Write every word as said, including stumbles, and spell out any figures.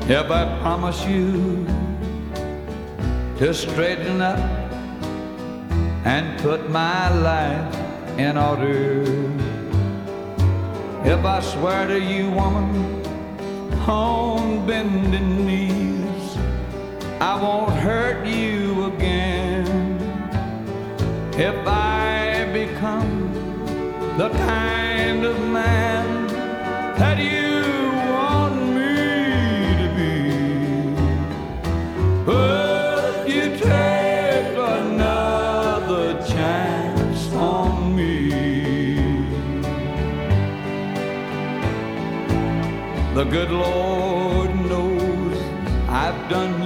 If I promise you to straighten up and put my life in order, if I swear to you, woman, on bending knees, I won't hurt you again. If I become the kind of man that you want me to be, would you take another chance on me? The good Lord knows I've done